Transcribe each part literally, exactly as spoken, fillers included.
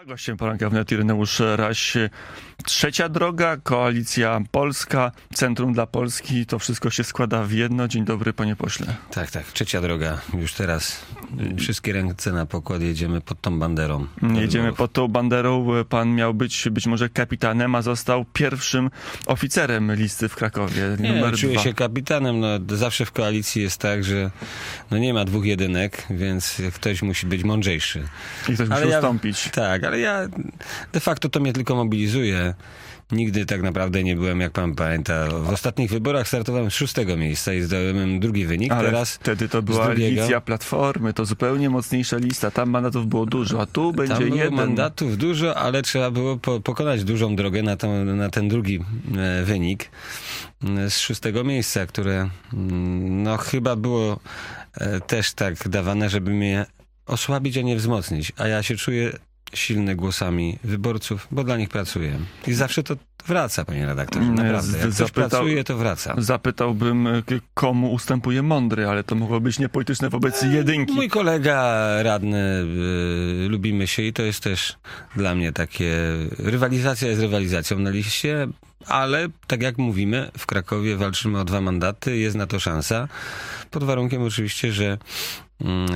Gościem poranka wnet Ireneusz Raś. Trzecia droga, Koalicja Polska, Centrum dla Polski, to wszystko się składa w jedno. Dzień dobry, panie pośle. Tak, tak, trzecia droga. Już teraz wszystkie ręce na pokład, jedziemy pod tą banderą. Jedziemy pod tą banderą. Pan miał być być może kapitanem, a został pierwszym oficerem listy w Krakowie. Nie, numer czuję dwa. się kapitanem. No, zawsze w koalicji jest tak, że no nie ma dwóch jedynek, więc ktoś musi być mądrzejszy. I ktoś musi Ale ja- ustąpić. Tak, ale ja de facto to mnie tylko mobilizuje. Nigdy tak naprawdę nie byłem, jak pan pamięta. W ostatnich wyborach startowałem z szóstego miejsca i zdałem drugi wynik. Ale Teraz wtedy to z była drugiego. Lewicja, Platformy, to zupełnie mocniejsza lista. Tam mandatów było dużo, a tu będzie Tam było jeden. mandatów dużo, ale trzeba było po, pokonać dużą drogę na, to, na ten drugi e, wynik e, z szóstego miejsca, które mm, no chyba było e, też tak dawane, żeby mnie osłabić, a nie wzmocnić. A ja się czuję silny głosami wyborców, bo dla nich pracuję. I zawsze to wraca, panie redaktorze, naprawdę. Jak ktoś Zapytał- pracuje, to wraca. Zapytałbym, k- komu ustępuje mądry, ale to mogło być niepolityczne wobec jedynki. Mój kolega radny, y, lubimy się i to jest też dla mnie takie, rywalizacja jest rywalizacją na liście, ale tak jak mówimy, w Krakowie walczymy o dwa mandaty, jest na to szansa, pod warunkiem oczywiście, że mm,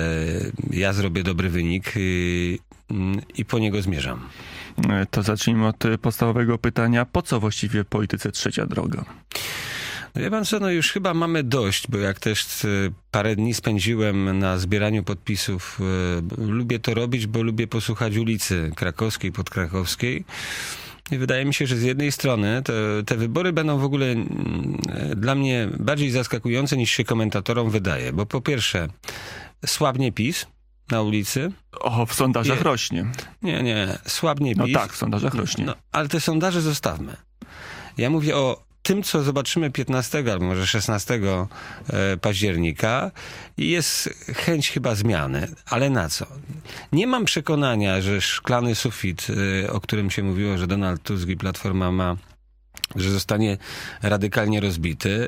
e, ja zrobię dobry wynik y, mm, i po niego zmierzam. To zacznijmy od y, podstawowego pytania. Po co właściwie polityce trzecia droga? No wie pan co, no już chyba mamy dość, bo jak też e, parę dni spędziłem na zbieraniu podpisów, e, lubię to robić, bo lubię posłuchać ulicy Krakowskiej, Podkrakowskiej. I wydaje mi się, że z jednej strony te, te wybory będą w ogóle mm, dla mnie bardziej zaskakujące niż się komentatorom wydaje, bo po pierwsze słabnie PiS na ulicy. O, w sondażach Nie. rośnie. Nie, nie, słabnie No PiS. tak, w sondażach rośnie. No, ale te sondaże zostawmy. Ja mówię o tym, co zobaczymy piętnastego albo może szesnastego e, października i jest chęć chyba zmiany. Ale na co? Nie mam przekonania, że szklany sufit, e, o którym się mówiło, że Donald Tusk i Platforma ma, że zostanie radykalnie rozbity.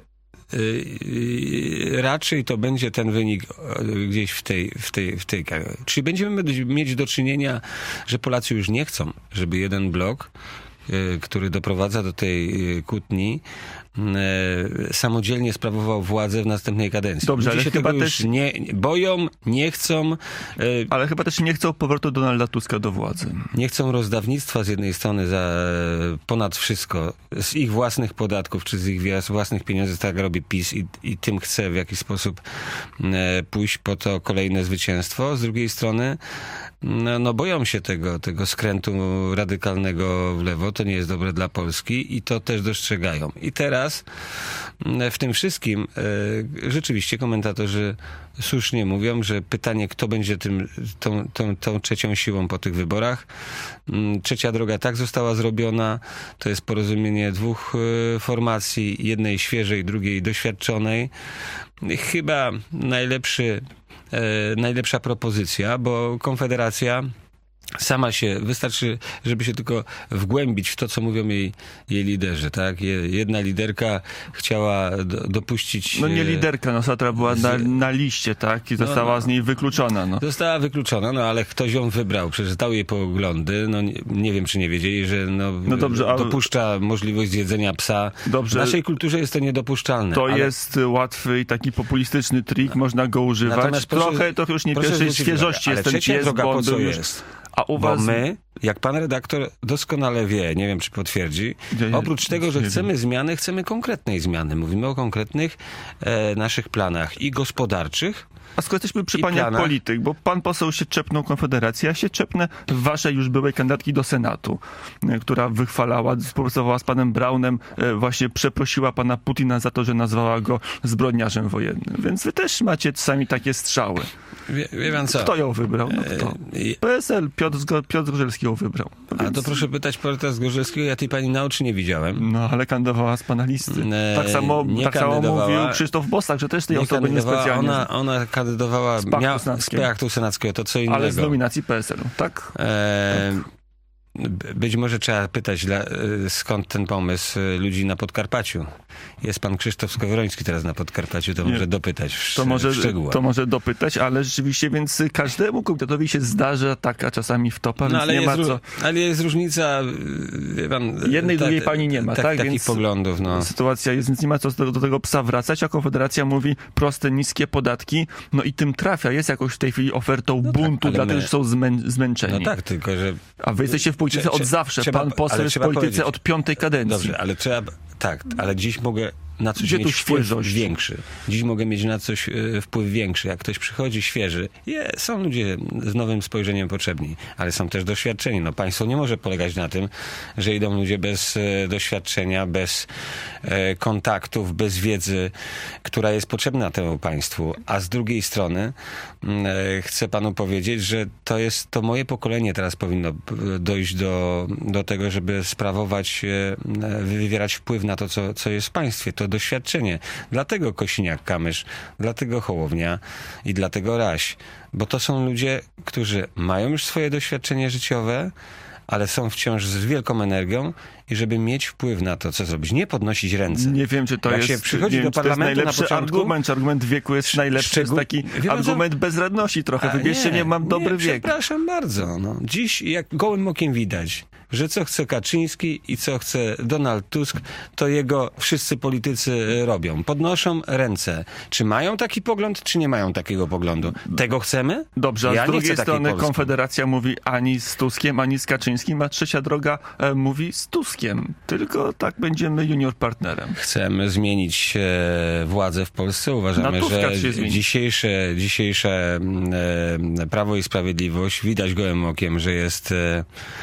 Yy, raczej to będzie ten wynik yy, gdzieś w tej, w tej, w tej. Czyli będziemy mieć do czynienia, że Polacy już nie chcą, żeby jeden blok, yy, który doprowadza do tej yy, kłótni, yy, samodzielnie sprawował władzę w następnej kadencji. Dobrze, Ludzie ale się chyba tego też- już nie boją, nie chcą. Yy, Ale chyba też nie chcą powrotu Donalda Tuska do władzy. Nie chcą rozdawnictwa z jednej strony za ponad wszystko, z ich własnych podatków, czy z ich własnych pieniędzy, tak robi PiS i, i tym chce w jakiś sposób e, pójść po to kolejne zwycięstwo. Z drugiej strony no, no boją się tego, tego skrętu radykalnego w lewo, to nie jest dobre dla Polski i to też dostrzegają. I teraz m, w tym wszystkim e, rzeczywiście komentatorzy słusznie mówią, że pytanie, kto będzie tym, tą, tą, tą trzecią siłą po tych wyborach. Mm, Trzecia droga tak została zrobiona. To jest porozumienie dwóch e, formacji, jednej świeżej, drugiej doświadczonej. Chyba najlepszy, e, najlepsza propozycja, bo Konfederacja sama się, wystarczy, żeby się tylko wgłębić w to, co mówią jej, jej liderzy, tak? Je- Jedna liderka chciała do, dopuścić... No nie e, liderka, no Satra była z- na, na liście, tak? I została no. z niej wykluczona, no. Została wykluczona, no ale ktoś ją wybrał, przeczytał jej poglądy, no nie, nie wiem, czy nie wiedzieli, że no, No dobrze, a- dopuszcza możliwość zjedzenia psa. Dobrze. W naszej kulturze jest to niedopuszczalne. To ale jest łatwy i taki populistyczny trik, można go używać. Natomiast proszę- Trochę to już nie proszę pierwszej zwrócić świeżości uwagę, jest ale ten trzecia pies, droga bo po on co był już... jest? A u Bo was... my, jak pan redaktor doskonale wie, nie wiem, czy potwierdzi, Ja- ja- oprócz tego, że nie chcemy zmiany, chcemy konkretnej zmiany. Mówimy o konkretnych e, naszych planach i gospodarczych. A skoro jesteśmy przy I panie planach. polityk, bo pan poseł się czepnął Konfederacji, ja się czepnę waszej już byłej kandydatki do Senatu, e, która wychwalała, współpracowała z panem Braunem, e, właśnie przeprosiła pana Putina za to, że nazwała go zbrodniarzem wojennym. Więc wy też macie sami takie strzały. Wie, wie pan co? Kto ją wybrał? No kto? E, P S L, Piotr, Zgo- Piotr Zgorzelski ją wybrał. No A więc- to proszę pytać Porta Zgorzelskiego, ja tej pani na oczy nie widziałem. No, ale kandydowała z pana listy. Nie, tak samo, nie tak samo kandydowała. mówił Krzysztof Bosak, że też tej Nie osoby kandydowała, niespecjalnie ona, zna. ona kandydowała Z paktu miał- z senackiego. paktu senackiego, to co innego. Ale z nominacji P S L-u, tak? E, być może trzeba pytać, dla, skąd ten pomysł ludzi na Podkarpaciu. Jest pan Krzysztof Skowroński teraz na Podkarpaciu, to Nie. może dopytać w, to może, w szczegółach. To może dopytać, ale rzeczywiście, więc każdemu kandydatowi się zdarza taka czasami wtopa, no, więc ale nie ma jest, co... Ale jest różnica, wie pan... Jednej, ta, drugiej pani nie ma, tak? tak? Takich Więc poglądów, no. Sytuacja jest, więc nie ma co do, do tego psa wracać, a Konfederacja mówi proste, niskie podatki, no i tym trafia, jest jakoś w tej chwili ofertą no buntu tak, dla my... tych, którzy są zmę, zmęczeni. No tak, tylko że... A wy jesteście w polityce od zawsze, trzeba, pan poseł jest w polityce od piątej kadencji. Dobrze, ale trzeba... Tak, ale dziś mogę na coś Gdzie mieć tu wpływ świeżość? większy. Dziś mogę mieć na coś y, wpływ większy. Jak ktoś przychodzi świeży, je, są ludzie z nowym spojrzeniem potrzebni, ale są też doświadczeni. No, państwo nie może polegać na tym, że idą ludzie bez y, doświadczenia, bez y, kontaktów, bez wiedzy, która jest potrzebna temu państwu. A z drugiej strony y, chcę panu powiedzieć, że to jest to moje pokolenie teraz powinno dojść do, do tego, żeby sprawować, y, wywierać wpływ na to, co, co jest w państwie. To doświadczenie. Dlatego Kosiniak-Kamysz, dlatego Hołownia i dlatego Raś. Bo to są ludzie, którzy mają już swoje doświadczenie życiowe, ale są wciąż z wielką energią i żeby mieć wpływ na to, co zrobić. Nie podnosić ręce. Nie wiem, czy to Jak jest, się przychodzi nie wiem, do parlamentu to jest najlepszy na początku, argument. Argument wieku jest najlepszy. Szczegół... jest taki Wiem, argument że... bezradności trochę. A Wybierzcie, nie, nie mam dobry nie, wiek. Przepraszam bardzo. No. Dziś jak gołym okiem widać, że co chce Kaczyński i co chce Donald Tusk, to jego wszyscy politycy robią. Podnoszą ręce. Czy mają taki pogląd, czy nie mają takiego poglądu? Tego chcemy? Dobrze, a ja z drugiej strony Polski. Konfederacja mówi ani z Tuskiem, ani z Kaczyńskim, a trzecia droga e, mówi z Tuskiem. Tylko tak będziemy junior partnerem. Chcemy zmienić e, władzę w Polsce. Uważamy, że dzisiejsze, dzisiejsze e, Prawo i Sprawiedliwość, widać gołym okiem, że jest e,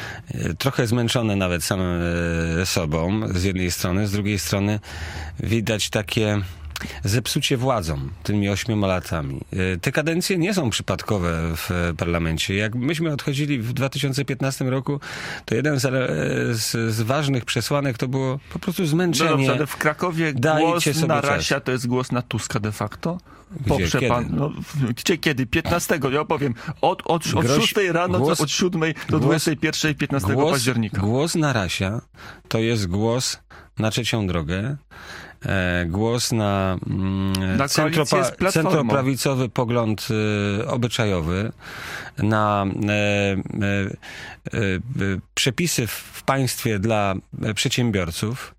trochę zmęczone nawet samym e, sobą z jednej strony, z drugiej strony widać takie zepsucie władzą tymi ośmioma latami. Te kadencje nie są przypadkowe w parlamencie. Jak myśmy odchodzili w dwa tysiące piętnastym roku, to jeden z, z, z ważnych przesłanek to było po prostu zmęczenie. No dobrze, w Krakowie głos na Rasia to jest głos na Tuska de facto? Poprze Gdzie, pan, no, gdzie, kiedy? piętnastego, ja opowiem. Od, od, od Groź, szóstej rano głos, od siódmej do dwudziestej pierwszej, piętnastego głos, października. Głos na Rasia to jest głos na trzecią drogę. E, głos na, mm, na centropa- centroprawicowy pogląd e, obyczajowy, na e, e, e, przepisy w państwie dla przedsiębiorców,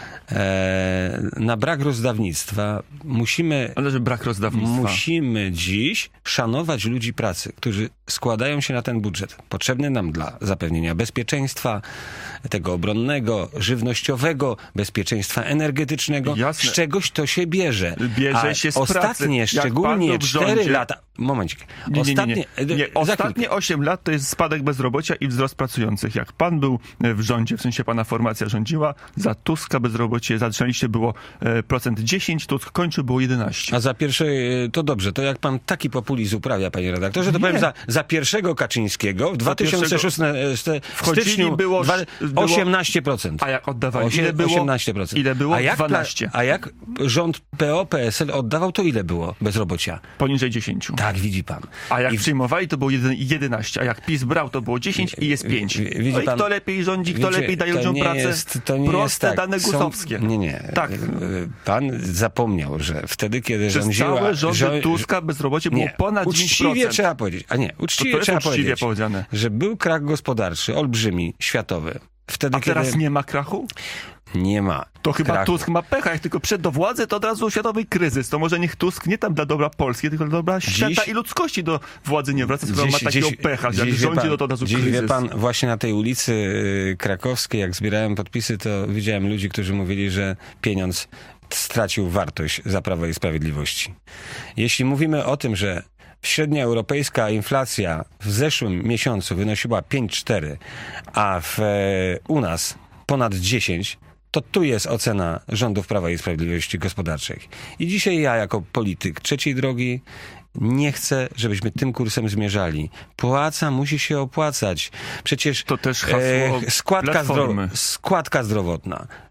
e, na brak rozdawnictwa. Musimy, Ale że brak rozdawnictwa. Musimy dziś szanować ludzi pracy, którzy składają się na ten budżet. Potrzebny nam dla zapewnienia bezpieczeństwa, tego obronnego, żywnościowego, bezpieczeństwa energetycznego. Jasne. Z czegoś to się bierze. Bierze A się z ostatnie, pracy. szczególnie cztery lata... Momencik. Nie, ostatnie, nie, nie, nie. nie. Ostatnie osiem lat to jest spadek bezrobocia i wzrost pracujących. Jak pan był w rządzie, w sensie pana formacja rządziła, za Tuska bezrobocie zaczęliście było procent dziesięć, Tusk kończył było jedenaście. A za pierwsze, to dobrze, to jak pan taki populizm uprawia, panie redaktorze, to nie. powiem za, za pierwszego Kaczyńskiego w dwa tysiące szóstym styczniu było, osiemnaście procent. A jak oddawali? Ile było? osiemnaście procent. Ile było? A jak, dwanaście. A jak rząd P O P S L oddawał, to ile było bezrobocia? Poniżej dziesięć. Tak, widzi pan. A jak I... przyjmowali, to było jedenaście, a jak PiS brał, to było dziesięć i jest pięć. Widzi no i pan, kto lepiej rządzi, kto wiecie, lepiej daje ludziom pracę? Jest, to nie Proste jest tak. dane gusowskie. Są... Nie, nie. Tak. Pan zapomniał, że wtedy, kiedy Przez rządziła... całe rządy żo... Tuska bezrobocie było nie. ponad uczciwie dziewięć procent. trzeba powiedzieć, a nie, uczciwie to to trzeba uczciwie powiedzieć, powiedziane. że był krach gospodarczy, olbrzymi, światowy. Wtedy, a teraz kiedy... nie ma krachu? Nie ma. To chyba krachu. Tusk ma pecha. Jak tylko przed do władzy, to od razu światowy kryzys. To może niech Tusk nie tam dla dobra Polski, tylko dla dobra dziś, świata i ludzkości do władzy nie wraca, skoro ma takiego dziś, pecha, że jak rządzi, to, to od razu dziś, kryzys. Wie pan, właśnie na tej ulicy krakowskiej, jak zbierałem podpisy, to widziałem ludzi, którzy mówili, że pieniądz stracił wartość za Prawo i Sprawiedliwości. Jeśli mówimy o tym, że średnia europejska inflacja w zeszłym miesiącu wynosiła pięć przecinek cztery, a w, u nas ponad dziesięć, to tu jest ocena rządów Prawa i Sprawiedliwości gospodarczej. I dzisiaj ja jako polityk trzeciej drogi nie chcę, żebyśmy tym kursem zmierzali. Płaca musi się opłacać. Przecież to też hasło e, składka, zdro, składka zdrowotna.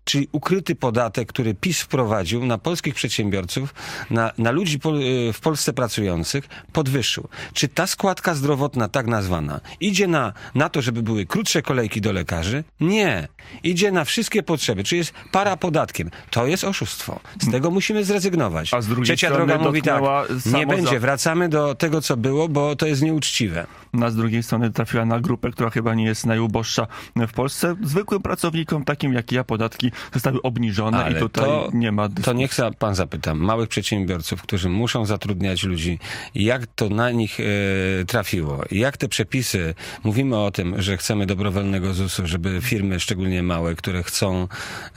czyli ukryty podatek, który PiS wprowadził na polskich przedsiębiorców, na, na ludzi po, w Polsce pracujących, podwyższył. Czy ta składka zdrowotna, tak nazwana, idzie na, na to, żeby były krótsze kolejki do lekarzy? Nie. Idzie na wszystkie potrzeby, czy jest parapodatkiem. To jest oszustwo. Z tego musimy zrezygnować. A z drugiej Trzecia strony droga mówi tak, nie będzie, za... wracamy do tego, co było, bo to jest nieuczciwe. A z drugiej strony trafiła na grupę, która chyba nie jest najuboższa w Polsce. Zwykłym pracownikom, takim jak ja, podatki zostały obniżone. Ale i tutaj to, nie ma dyskusji. To niech pan zapyta małych przedsiębiorców, którzy muszą zatrudniać ludzi, jak to na nich e, trafiło. Jak te przepisy, mówimy o tym, że chcemy dobrowolnego zusu, żeby firmy, szczególnie małe, które chcą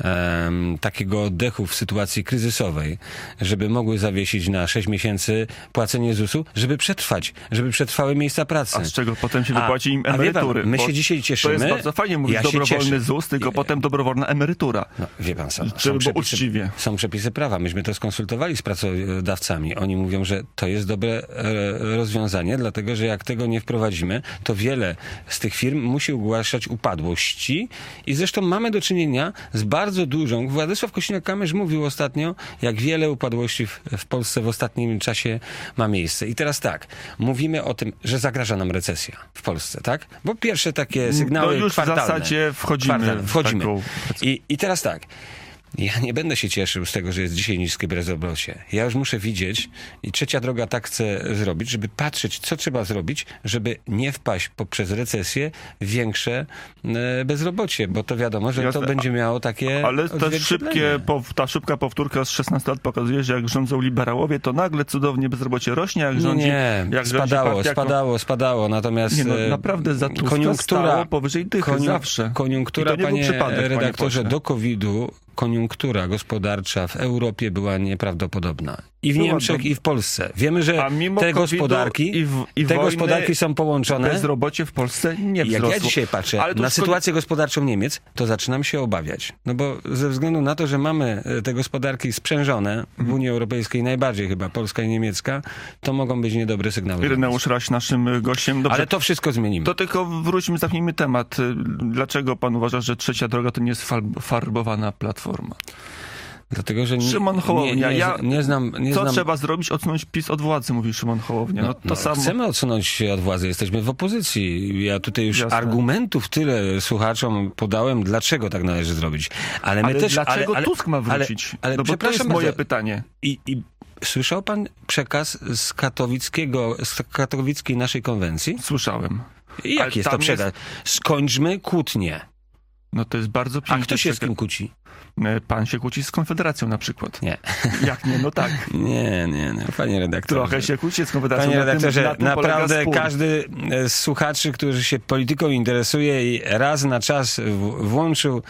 e, takiego oddechu w sytuacji kryzysowej, żeby mogły zawiesić na sześć miesięcy płacenie zusu, żeby przetrwać, żeby przetrwały miejsca pracy. A z czego potem się wypłaci im a, emerytury? A wie pan, my się dzisiaj cieszymy. To jest bardzo fajnie mówić ja dobrowolny ZUS, tylko I... potem dobrowolna emerytura. No, wie pan, są, Żeby są, przepisy, uczciwie. są przepisy prawa. Myśmy to skonsultowali z pracodawcami. Oni mówią, że to jest dobre e, rozwiązanie, dlatego że jak tego nie wprowadzimy, to wiele z tych firm musi ogłaszać upadłości i zresztą mamy do czynienia z bardzo dużą, Władysław Kosiniak-Kamysz mówił ostatnio, jak wiele upadłości w, w Polsce w ostatnim czasie ma miejsce. I teraz tak, mówimy o tym, że zagraża nam recesja w Polsce, tak? Bo pierwsze takie sygnały to już kwartalne. w zasadzie wchodzimy. Kwartalne, wchodzimy. Taką... I, I teraz tak, ja nie będę się cieszył z tego, że jest dzisiaj niskie bezrobocie. Ja już muszę widzieć i Trzecia Droga tak chce zrobić, żeby patrzeć, co trzeba zrobić, żeby nie wpaść poprzez recesję w większe e, bezrobocie, bo to wiadomo, że Jasne. to będzie miało takie Ale te szybkie, ta szybka powtórka z szesnastu lat pokazuje, że jak rządzą liberałowie, to nagle cudownie bezrobocie rośnie, jak rządzi... Nie, jak spadało, rządzi spadało, spadało, natomiast... Nie, no, naprawdę za Tuska koniunktura, stało powyżej dychy koniu, zawsze. Koniunktura, panie redaktorze, do kowidu koniunktura gospodarcza w Europie była nieprawdopodobna. I w była Niemczech, do... i w Polsce. Wiemy, że te gospodarki, i w, i te gospodarki są połączone. Bezrobocie w Polsce nie wzrosło. Jak ja dzisiaj patrzę Ale na sytuację gospodarczą Niemiec, to zaczynam się obawiać. No bo ze względu na to, że mamy te gospodarki sprzężone w Unii Europejskiej, najbardziej chyba polska i niemiecka, to mogą być niedobre sygnały. Ireneusz Raś naszym gościem. Dobrze. Ale to wszystko zmienimy. To tylko wróćmy, zamknijmy temat. Dlaczego pan uważa, że Trzecia Droga to nie jest farbowana platforma? Dlatego, że nie, Szymon Hołownia, nie, nie, ja, nie znam... Nie co znam... trzeba zrobić? Odsunąć PiS od władzy, mówi Szymon Hołownia. No, no, to no, samo... Chcemy odsunąć się od władzy, jesteśmy w opozycji. Ja tutaj już Jasne. argumentów tyle słuchaczom podałem, dlaczego tak należy zrobić. Ale, my ale też, dlaczego ale, ale, Tusk ma wrócić? Ale, ale no bo to jest moje pytanie. I, i słyszał pan przekaz z katowickiego, z katowickiej naszej konwencji? Słyszałem. I jaki jest to przekaz? Jest... Skończmy kłótnię. No to jest bardzo piękne. A kto się z kim kłóci? Pan się kłóci z Konfederacją na przykład. Nie. Jak nie? No tak. Nie, nie, nie. Panie redaktorze. Trochę się kłóci z Konfederacją. Panie redaktorze, na tym, na tym naprawdę każdy z słuchaczy, który się polityką interesuje i raz na czas w, włączył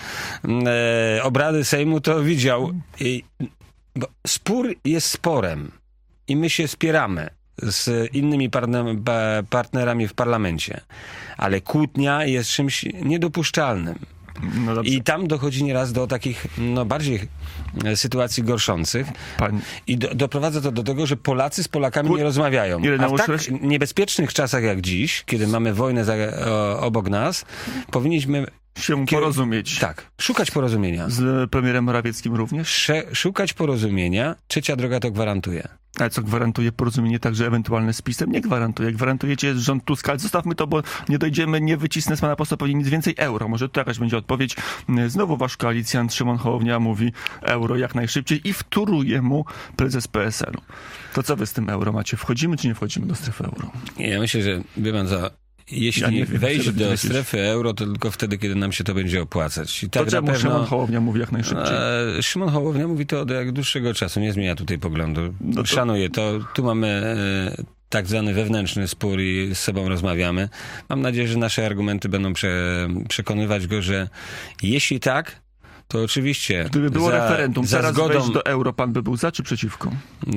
e, obrady Sejmu, to widział. I, bo spór jest sporem i my się spieramy z innymi partnerami w parlamencie. Ale kłótnia jest czymś niedopuszczalnym. No I tam dochodzi nieraz do takich no, bardziej sytuacji gorszących. Pan... I do, doprowadza to do tego, że Polacy z Polakami Kłó... nie rozmawiają. A w tak niebezpiecznych czasach jak dziś, kiedy mamy wojnę za, o, obok nas, powinniśmy się porozumieć. Tak, szukać porozumienia. Z premierem Morawieckim również? Sze, szukać porozumienia. Trzecia Droga to gwarantuje. Ale co gwarantuje porozumienie także ewentualne z PiS-em? Nie gwarantuje. Gwarantujecie rząd Tuska, ale zostawmy to, bo nie dojdziemy, nie wycisnę z pana posła pewnie nic więcej euro. Może to jakaś będzie odpowiedź. Znowu wasz koalicjant Szymon Hołownia mówi euro jak najszybciej i wtóruje mu prezes P S L-u. To co wy z tym euro macie? Wchodzimy czy nie wchodzimy do strefy euro? Ja myślę, że wie pan za... Jeśli ja nie wiem, wejść do strefy euro, to tylko wtedy, kiedy nam się to będzie opłacać. I tak to czemu pewno, Szymon Hołownia mówi jak najszybciej? E, Szymon Hołownia mówi to od jak dłuższego czasu. Nie zmienia tutaj poglądu. No to... Szanuję to. Tu mamy e, tak zwany wewnętrzny spór i z sobą rozmawiamy. Mam nadzieję, że nasze argumenty będą prze, przekonywać go, że jeśli tak, to oczywiście... Gdyby było za, referendum, za teraz zgodą, wejść do euro, pan by był za czy przeciwko?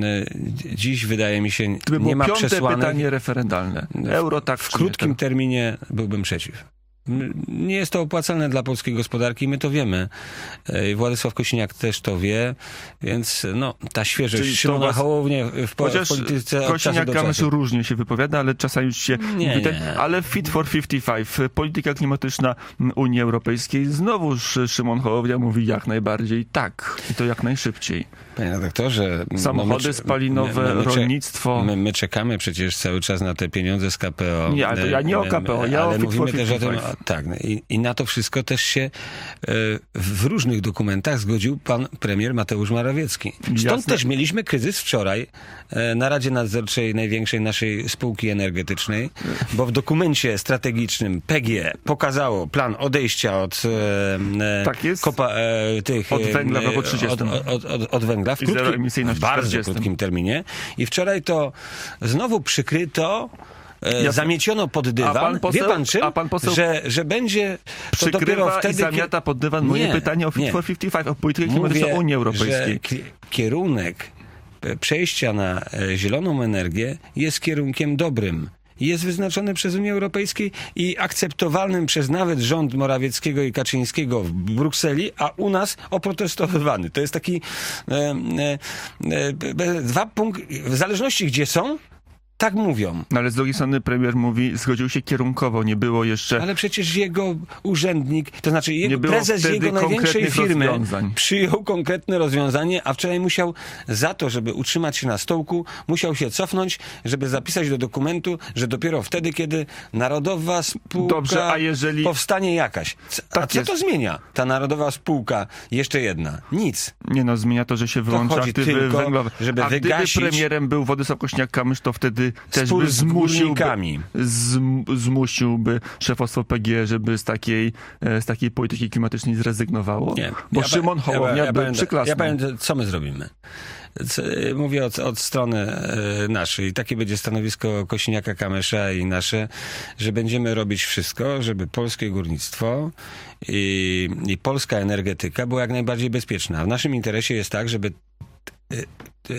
Dziś wydaje mi się, Gdyby nie ma piąte przesłanek. pytanie referendalne. Euro tak W krótkim tak. terminie byłbym przeciw. Nie jest to opłacalne dla polskiej gospodarki, my to wiemy. Władysław Kosiniak też to wie, więc no, ta świeżość Szymona Hołownię w, po, w polityce od czasu do Kosiniak-Kamysz różnie się wypowiada, ale czasami już się... Nie, wyda... nie. Ale Fit for pięćdziesiąt pięć, polityka klimatyczna Unii Europejskiej, znowuż Szymon Hołownia mówi jak najbardziej tak. I to jak najszybciej. Panie redaktorze... Samochody no my, spalinowe, my, my, my, rolnictwo... My, my czekamy przecież cały czas na te pieniądze z K P O. Nie, ale to ja nie o K P O, ja ale o Fit mówimy for też o tym, pięćdziesiąt pięć. tak, i, i na to wszystko też się e, w różnych dokumentach zgodził pan premier Mateusz Morawiecki. Stąd Jasne. też mieliśmy kryzys wczoraj e, na Radzie Nadzorczej największej naszej spółki energetycznej, bo w dokumencie strategicznym P G E pokazało plan odejścia od e, Tak jest. kopa, e, tych, Od węgla w roku trzydziestym. Od, od, od, od węgla w I krótkim, zeroemisyjność w bardzo czterdziestym. krótkim terminie. I wczoraj to znowu przykryto, e, Ja- zamieciono pod dywan. A pan poseł- Wie pan czym? a pan poseł że, że będzie to dopiero Przykrywa wtedy, i zamiata pod dywan moje Nie, pytanie o Fit nie. for pięćdziesiąt pięć, o politykę klimatyczną Mówię, Unii że Europejskiej. ki- kierunek e, przejścia na e, zieloną energię jest kierunkiem dobrym. Jest wyznaczony przez Unię Europejską i akceptowalnym przez nawet rząd Morawieckiego i Kaczyńskiego w Brukseli, a u nas oprotestowywany. To jest taki e, e, e, dwa punkty, w zależności gdzie są, tak mówią. No ale z drugiej strony premier mówi, zgodził się kierunkowo, nie było jeszcze... Ale przecież jego urzędnik, to znaczy jego Nie było prezes wtedy jego największej konkretnych firmy rozwiązań. przyjął konkretne rozwiązanie, a wczoraj musiał za to, żeby utrzymać się na stołku, musiał się cofnąć, żeby zapisać do dokumentu, że dopiero wtedy, kiedy narodowa spółka Dobrze, a jeżeli- powstanie jakaś. C- A Tak co jest. to zmienia? Ta narodowa spółka, jeszcze jedna. Nic. Nie no, zmienia to, że się wyłącza chodzi aktywy tylko, węglowe. żeby A gdyby wygasić- premierem był Władysław Kosiniak-Kamysz, to wtedy też Spór by z zmusiłby, górnikami. zm, zmusiłby szefostwo P G E, żeby z takiej, e, z takiej polityki klimatycznej zrezygnowało? Nie. Bo Ja pa- Szymon Hołownia ja, ja, by pamiętam- przyklasnął. Ja pamiętam, co my zrobimy. C- Mówię od, od strony e, naszej. Takie będzie stanowisko Kosiniaka-Kamysza i nasze, że będziemy robić wszystko, żeby polskie górnictwo i, i polska energetyka była jak najbardziej bezpieczna. W naszym interesie jest tak, żeby e, e,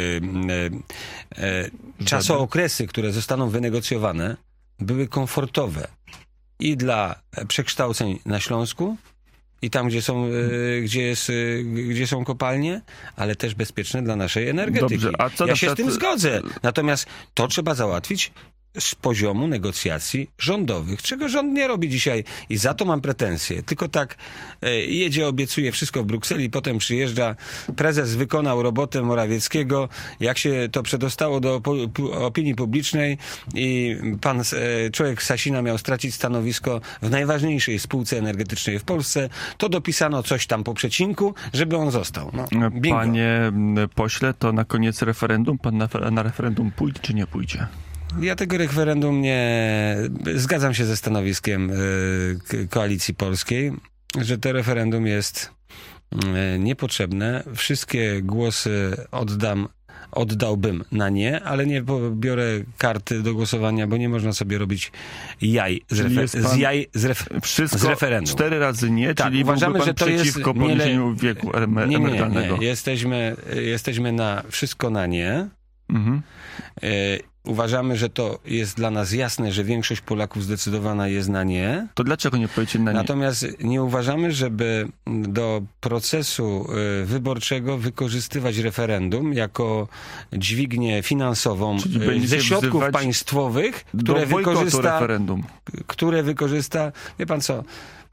e, e, czasookresy, które zostaną wynegocjowane, były komfortowe i dla przekształceń na Śląsku, i tam, gdzie są, e, gdzie, jest, e, gdzie są kopalnie, ale też bezpieczne dla naszej energetyki. Dobrze, a co ja na się z przykład- tym zgodzę. Natomiast to trzeba załatwić z poziomu negocjacji rządowych, czego rząd nie robi dzisiaj i za to mam pretensje. Tylko tak e, jedzie, obiecuje wszystko w Brukseli, potem przyjeżdża, prezes wykonał robotę Morawieckiego, jak się to przedostało do po, pu, opinii publicznej i pan e, człowiek Sasina miał stracić stanowisko w najważniejszej spółce energetycznej w Polsce, to dopisano coś tam po przecinku, żeby on został. No, bingo. Panie m, pośle, to na koniec referendum, pan na, na referendum pójdzie czy nie pójdzie? Ja tego referendum nie... Zgadzam się ze stanowiskiem y, K- Koalicji Polskiej, że to referendum jest y, niepotrzebne. Wszystkie głosy oddam, oddałbym na nie, ale nie biorę karty do głosowania, bo nie można sobie robić jaj z, Czyli refer- jest z, pan jaj z, ref- Wszystko z referendum. cztery razy nie, Tak, czyli uważamy, byłby pan że to jest przeciwko nie- podniesieniu wieku emer- Nie, nie, emerytalnego. nie. Jesteśmy, jesteśmy na wszystko na nie. Mhm. E, uważamy, że to jest dla nas jasne, że większość Polaków zdecydowana jest na nie. To dlaczego nie powiecie na nie? Natomiast nie uważamy, żeby do procesu e, wyborczego wykorzystywać referendum jako dźwignię finansową Czyli e, będziecie ze środków wzywać państwowych, Do które bojkotu wykorzysta, referendum. które wykorzysta, wie pan co,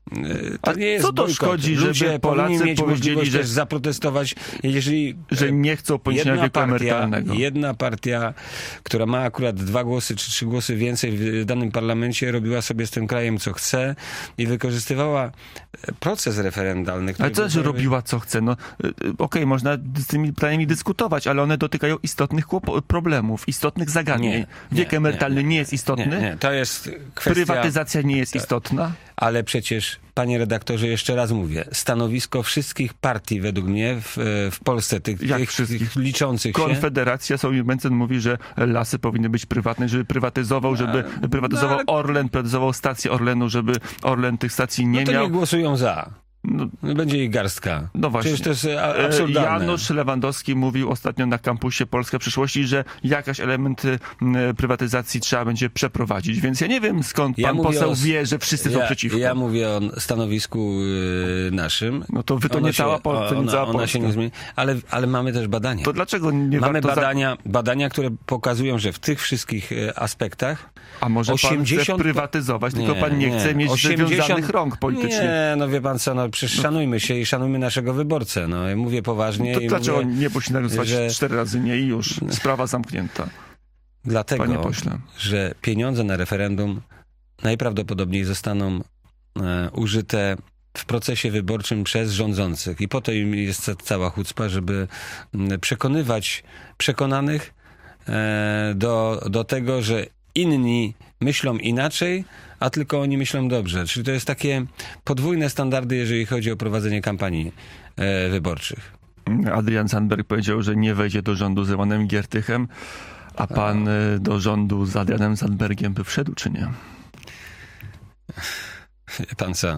e, to A nie jest co to bojkot. szkodzi, żeby Ludzie Polacy powinni mieć powiedzieli, możliwość że- też zaprotestować, jeżeli Że nie chcą podniesienia Jedna wieku partia, emerytalnego. jedna partia, która ma akurat dwa głosy czy trzy głosy więcej w danym parlamencie, robiła sobie z tym krajem co chce i wykorzystywała proces referendalny. Ale który co, że był- robiła co chce? No, y, y, okej, można z tymi pytaniami dyskutować, ale one dotykają istotnych kłopo- problemów, istotnych zagadnień. Nie, Wiek nie, emerytalny nie, nie, jest istotny? Nie, nie, to jest kwestia... Prywatyzacja nie jest istotna? Ale przecież, panie redaktorze, jeszcze raz mówię, stanowisko wszystkich partii według mnie w, w Polsce, tych, Jak tych, wszystkich? tych liczących się... Konfederacja, Sławomir Mencen mówi, że lasy powinny być prywatne, żeby prywatyzował, żeby no, prywatyzował ale- Orlen, prywatyzował stację Orlenu, żeby Orlen tych stacji nie No to miał. nie głosują za. No, będzie ich garstka. No właśnie. Przecież to jest absurdalne. Janusz Lewandowski mówił ostatnio na kampusie Polska przyszłości, że jakaś elementy prywatyzacji trzeba będzie przeprowadzić. Więc ja nie wiem, skąd ja pan poseł o, wie, że wszyscy ja, są przeciwko. Ja mówię o stanowisku yy, naszym. No to wy to nie cała Polska. Ona, ona się nie zmieni. Ale, ale mamy też badania. To dlaczego nie Mamy warto badania, za... badania, które pokazują, że w tych wszystkich aspektach A może osiemdziesiąt... pan chce prywatyzować, nie, tylko pan nie, nie chce mieć osiemdziesiąt... wywiązanych rąk politycznie. Nie, no wie pan co, no przecież szanujmy się i szanujmy naszego wyborcę. No ja mówię poważnie. To i dlaczego mówię, nie musi nagłosować że... cztery razy nie i już sprawa zamknięta? Dlatego, że pieniądze na referendum najprawdopodobniej zostaną e, użyte w procesie wyborczym przez rządzących. I po to im jest cała chucpa, żeby przekonywać przekonanych e, do, do tego, że inni myślą inaczej, a tylko oni myślą dobrze. Czyli to jest takie podwójne standardy, jeżeli chodzi o prowadzenie kampanii e, wyborczych. Adrian Zandberg powiedział, że nie wejdzie do rządu z Romanem Giertychem, a pan a... do rządu z Adrianem Zandbergiem by wszedł, czy nie? Wie pan co?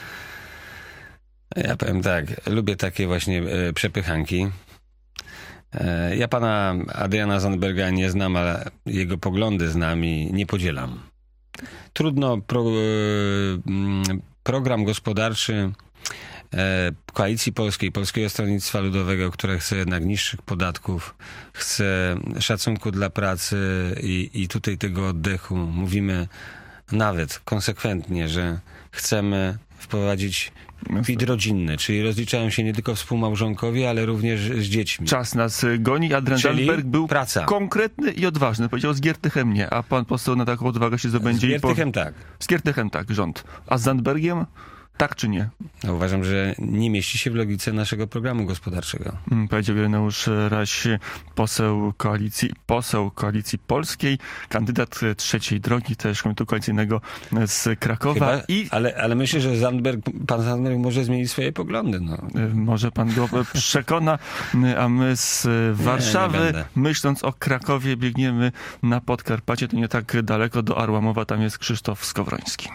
Ja powiem tak, lubię takie właśnie e, przepychanki. E, ja pana Adriana Zandberga nie znam, ale jego poglądy znam i nie podzielam. Trudno, pro, e, program gospodarczy e, Koalicji Polskiej, Polskiego Stronnictwa Ludowego, które chce jednak niższych podatków, chce szacunku dla pracy i, i tutaj tego oddechu. Mówimy nawet konsekwentnie, że chcemy wprowadzić P I T rodzinny, czyli rozliczają się nie tylko współmałżonkowie, ale również z dziećmi. Czas nas goni. Adrian Zandberg był praca. konkretny i odważny. Powiedział, z Giertychem nie, a pan poseł na taką odwagę się zdobędzie. Z Giertychem po... tak. Z Giertychem tak, rząd. A z Zandbergiem tak czy nie? No, uważam, że nie mieści się w logice naszego programu gospodarczego. Hmm, powiedział Ireneusz Raś, poseł koalicji, poseł Koalicji Polskiej, kandydat Trzeciej Drogi, też Komitetu Koalicyjnego z Krakowa. Chyba, i ale, ale myślę, że Zandberg, pan Zandberg może zmienić swoje poglądy. No. Może pan go przekona, a my z Warszawy, nie, nie myśląc o Krakowie, biegniemy na Podkarpacie. To nie tak daleko do Arłamowa, tam jest Krzysztof Skowroński.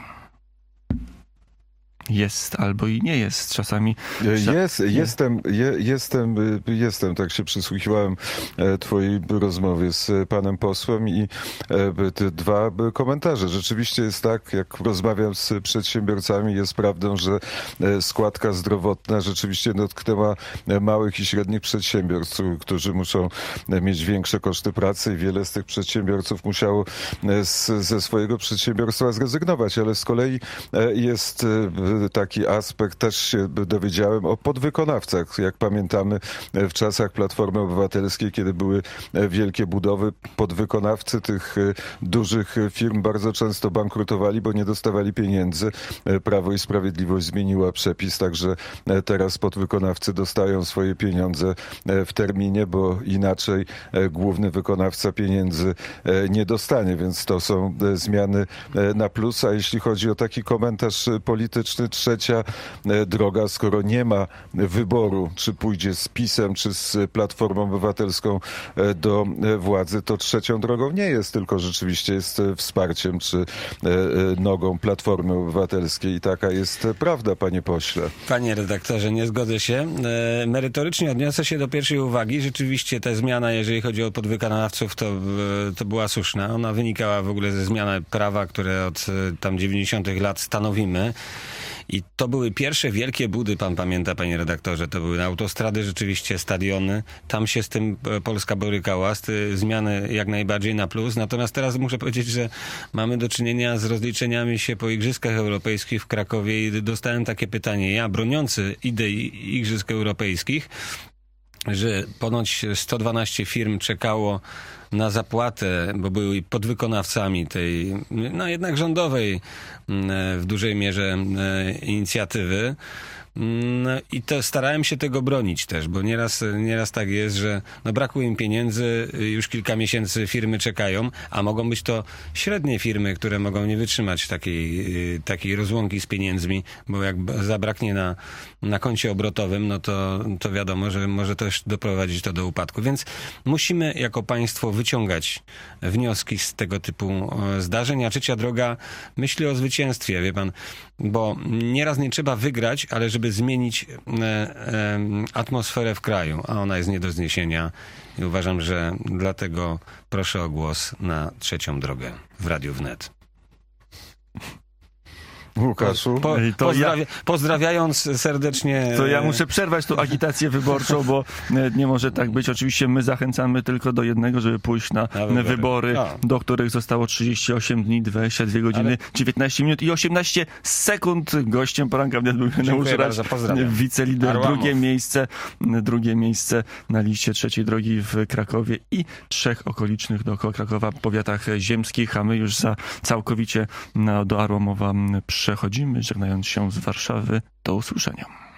Jest albo i nie jest czasami. Jest, jestem, je, jestem, jestem, tak się przysłuchiwałem twojej rozmowie z panem posłem i te dwa komentarze. Rzeczywiście jest tak, jak rozmawiam z przedsiębiorcami, jest prawdą, że składka zdrowotna rzeczywiście dotknęła małych i średnich przedsiębiorców, którzy muszą mieć większe koszty pracy i wiele z tych przedsiębiorców musiało z, ze swojego przedsiębiorstwa zrezygnować, ale z kolei jest taki aspekt, też się dowiedziałem o podwykonawcach. Jak pamiętamy, w czasach Platformy Obywatelskiej, kiedy były wielkie budowy, podwykonawcy tych dużych firm bardzo często bankrutowali, bo nie dostawali pieniędzy. Prawo i Sprawiedliwość zmieniła przepis, także teraz podwykonawcy dostają swoje pieniądze w terminie, bo inaczej główny wykonawca pieniędzy nie dostanie, więc to są zmiany na plus. A jeśli chodzi o taki komentarz polityczny, trzecia droga, skoro nie ma wyboru, czy pójdzie z PiS-em, czy z Platformą Obywatelską do władzy, to trzecią drogą nie jest, tylko rzeczywiście jest wsparciem, czy nogą Platformy Obywatelskiej. I taka jest prawda, panie pośle. Panie redaktorze, nie zgodzę się. Merytorycznie odniosę się do pierwszej uwagi. Rzeczywiście ta zmiana, jeżeli chodzi o podwykonawców, to, to była słuszna. Ona wynikała w ogóle ze zmiany prawa, które od tam dziewięćdziesiątych lat stanowimy. I to były pierwsze wielkie budy, pan pamięta, panie redaktorze, to były autostrady, rzeczywiście stadiony. Tam się z tym Polska borykała, z te zmiany jak najbardziej na plus. Natomiast teraz muszę powiedzieć, że mamy do czynienia z rozliczeniami się po Igrzyskach Europejskich w Krakowie i dostałem takie pytanie. Ja, broniący idei Igrzysk Europejskich, że ponoć sto dwanaście firm czekało na zapłatę, bo były podwykonawcami tej, no jednak rządowej w dużej mierze inicjatywy. No i to starałem się tego bronić też, bo nieraz, nieraz tak jest, że no brakuje im pieniędzy, już kilka miesięcy firmy czekają, a mogą być to średnie firmy, które mogą nie wytrzymać takiej, takiej rozłąki z pieniędzmi, bo jak zabraknie na, na koncie obrotowym, no to, to wiadomo, że może też doprowadzić to do upadku. Więc musimy jako państwo wyciągać wnioski z tego typu zdarzeń, a trzecia droga myśli o zwycięstwie, wie pan, bo nieraz nie trzeba wygrać, ale żeby żeby zmienić e, e, atmosferę w kraju, a ona jest nie do zniesienia. I uważam, że dlatego proszę o głos na Trzecią Drogę w Radiu Wnet. Łukaszu? Po, to pozdrawia, ja, pozdrawiając serdecznie... To ja muszę przerwać tą agitację wyborczą, bo nie może tak być. Oczywiście my zachęcamy tylko do jednego, żeby pójść na, na wybory, wybory no. do których zostało trzydzieści osiem dni, dwadzieścia dwie godziny, Ale... dziewiętnaście minut i osiemnaście sekund. Gościem poranka wnet był Ireneusz Racz, wicelider. Arłamów. Drugie miejsce, drugie miejsce na liście Trzeciej Drogi w Krakowie i trzech okolicznych dookoła Krakowa powiatach ziemskich, a my już za całkowicie na, do Arłamowa przechodzimy, żegnając się z Warszawy. Do usłyszenia.